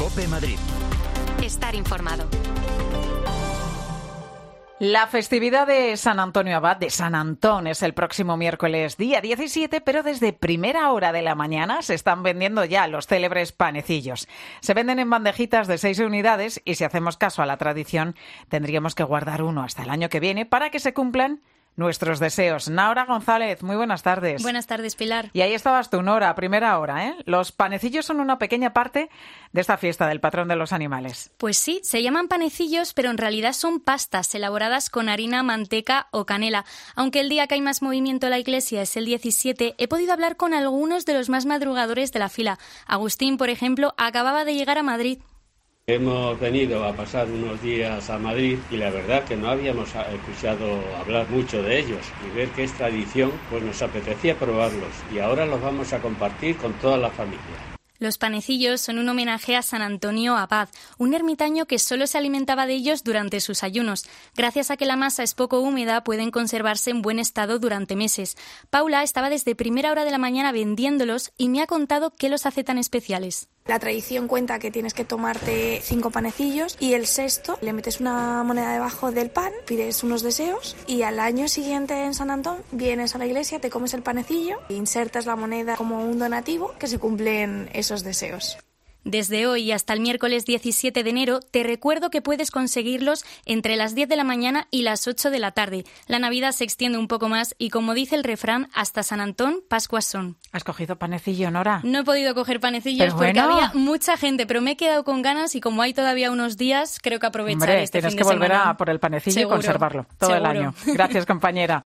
COPE Madrid. Estar informado. La festividad de San Antonio Abad, de San Antón, es el próximo miércoles día 17, pero desde primera hora de la mañana se están vendiendo ya los célebres panecillos. Se venden en bandejitas de 6 unidades y si hacemos caso a la tradición, tendríamos que guardar uno hasta el año que viene para que se cumplan nuestros deseos. Nora González, muy buenas tardes. Buenas tardes, Pilar. Y ahí estabas tú, Nora, a primera hora, ¿eh? Los panecillos son una pequeña parte de esta fiesta del patrón de los animales. Pues sí, se llaman panecillos, pero en realidad son pastas elaboradas con harina, manteca o canela. Aunque el día que hay más movimiento en la iglesia es el 17, he podido hablar con algunos de los más madrugadores de la fila. Agustín, por ejemplo, acababa de llegar a Madrid. Hemos venido a pasar unos días a Madrid y la verdad que no habíamos escuchado hablar mucho de ellos y ver que es tradición, pues nos apetecía probarlos y ahora los vamos a compartir con toda la familia. Los panecillos son un homenaje a San Antonio Abad, un ermitaño que solo se alimentaba de ellos durante sus ayunos. Gracias a que la masa es poco húmeda, pueden conservarse en buen estado durante meses. Paula estaba desde primera hora de la mañana vendiéndolos y me ha contado qué los hace tan especiales. La tradición cuenta que tienes que tomarte 5 panecillos y el sexto le metes una moneda debajo del pan, pides unos deseos y al año siguiente en San Antón vienes a la iglesia, te comes el panecillo e insertas la moneda como un donativo que se cumplen esos deseos. Desde hoy hasta el miércoles 17 de enero te recuerdo que puedes conseguirlos entre las 10 de la mañana y las 8 de la tarde. La Navidad se extiende un poco más y, como dice el refrán, hasta San Antón, Pascuas son. ¿Has cogido panecillo, Nora? No he podido coger panecillos porque había mucha gente, pero me he quedado con ganas y como hay todavía unos días, creo que aprovecharé este fin de semana. Tienes que volver a por el panecillo y conservarlo todo el año. Gracias, compañera.